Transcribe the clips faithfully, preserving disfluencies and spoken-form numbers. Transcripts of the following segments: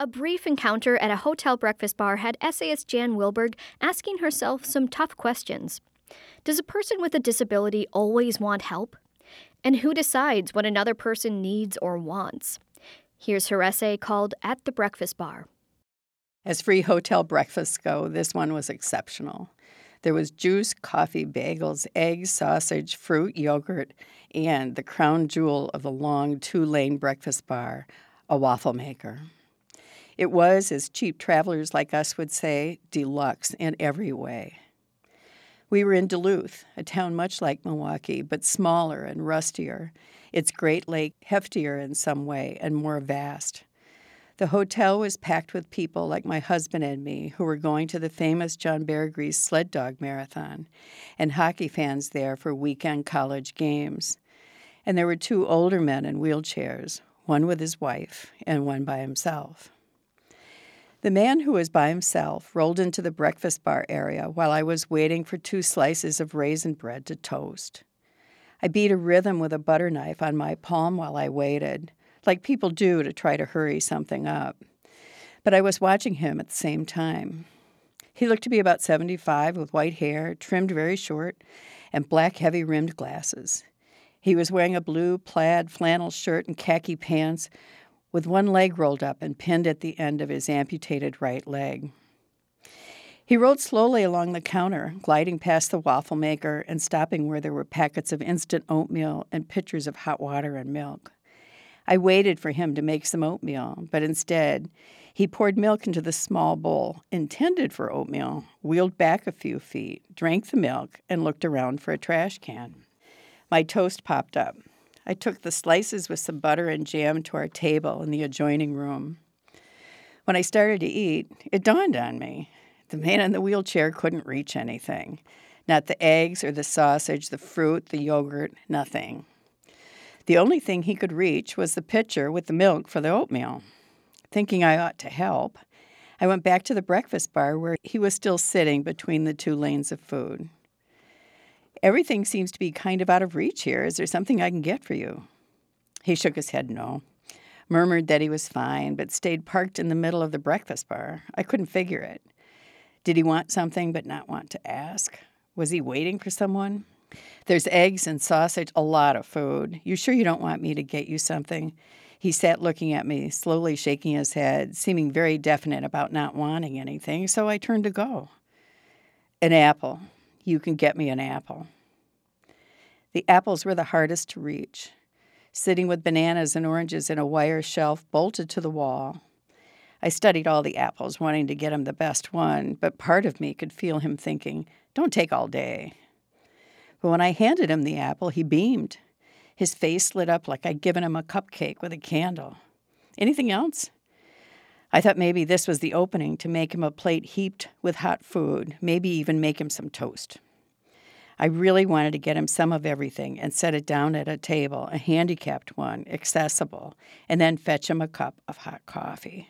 A brief encounter at a hotel breakfast bar had essayist Jan Wilberg asking herself some tough questions. Does a person with a disability always want help? And who decides what another person needs or wants? Here's her essay called At the Breakfast Bar. As free hotel breakfasts go, this one was exceptional. There was juice, coffee, bagels, eggs, sausage, fruit, yogurt, and the crown jewel of the long two-lane breakfast bar, a waffle maker. It was, as cheap travelers like us would say, deluxe in every way. We were in Duluth, a town much like Milwaukee, but smaller and rustier, its Great Lake heftier in some way and more vast. The hotel was packed with people like my husband and me who were going to the famous John Beargrease sled dog marathon, and hockey fans there for weekend college games. And there were two older men in wheelchairs, one with his wife and one by himself. The man who was by himself rolled into the breakfast bar area while I was waiting for two slices of raisin bread to toast. I beat a rhythm with a butter knife on my palm while I waited, like people do to try to hurry something up. But I was watching him at the same time. He looked to be about seventy-five, with white hair, trimmed very short, and black heavy-rimmed glasses. He was wearing a blue plaid flannel shirt and khaki pants, with one leg rolled up and pinned at the end of his amputated right leg. He rode slowly along the counter, gliding past the waffle maker and stopping where there were packets of instant oatmeal and pitchers of hot water and milk. I waited for him to make some oatmeal, but instead, he poured milk into the small bowl intended for oatmeal, wheeled back a few feet, drank the milk, and looked around for a trash can. My toast popped up. I took the slices with some butter and jam to our table in the adjoining room. When I started to eat, it dawned on me. The man in the wheelchair couldn't reach anything. Not the eggs or the sausage, the fruit, the yogurt, nothing. The only thing he could reach was the pitcher with the milk for the oatmeal. Thinking I ought to help, I went back to the breakfast bar where he was still sitting between the two lanes of food. Everything seems to be kind of out of reach here. Is there something I can get for you? He shook his head no, murmured that he was fine, but stayed parked in the middle of the breakfast bar. I couldn't figure it. Did he want something but not want to ask? Was he waiting for someone? There's eggs and sausage, a lot of food. You sure you don't want me to get you something? He sat looking at me, slowly shaking his head, seeming very definite about not wanting anything, so I turned to go. An apple. You can get me an apple. The apples were the hardest to reach, sitting with bananas and oranges in a wire shelf bolted to the wall. I studied all the apples, wanting to get him the best one, but part of me could feel him thinking, don't take all day. But when I handed him the apple, he beamed. His face lit up like I'd given him a cupcake with a candle. Anything else? I thought maybe this was the opening to make him a plate heaped with hot food, maybe even make him some toast. I really wanted to get him some of everything and set it down at a table, a handicapped one, accessible, and then fetch him a cup of hot coffee.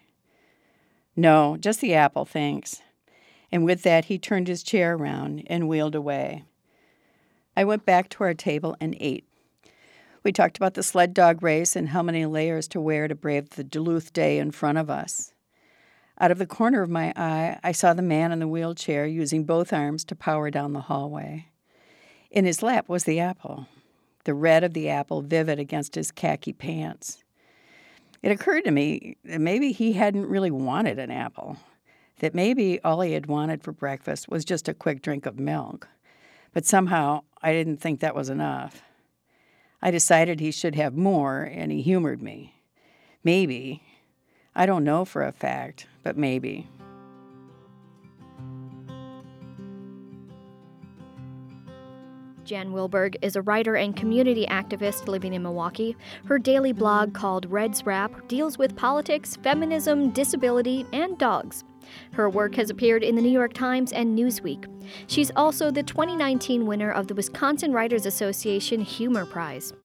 No, just the apple, thanks. And with that, he turned his chair around and wheeled away. I went back to our table and ate. We talked about the sled dog race and how many layers to wear to brave the Duluth day in front of us. Out of the corner of my eye, I saw the man in the wheelchair using both arms to power down the hallway. In his lap was the apple, the red of the apple vivid against his khaki pants. It occurred to me that maybe he hadn't really wanted an apple, that maybe all he had wanted for breakfast was just a quick drink of milk. But somehow I didn't think that was enough. I decided he should have more, and he humored me. Maybe. I don't know for a fact, but maybe. Jan Wilberg is a writer and community activist living in Milwaukee. Her daily blog, called Red's Wrap, deals with politics, feminism, disability, and dogs. Her work has appeared in the New York Times and Newsweek. She's also the twenty nineteen winner of the Wisconsin Writers Association Humor Prize.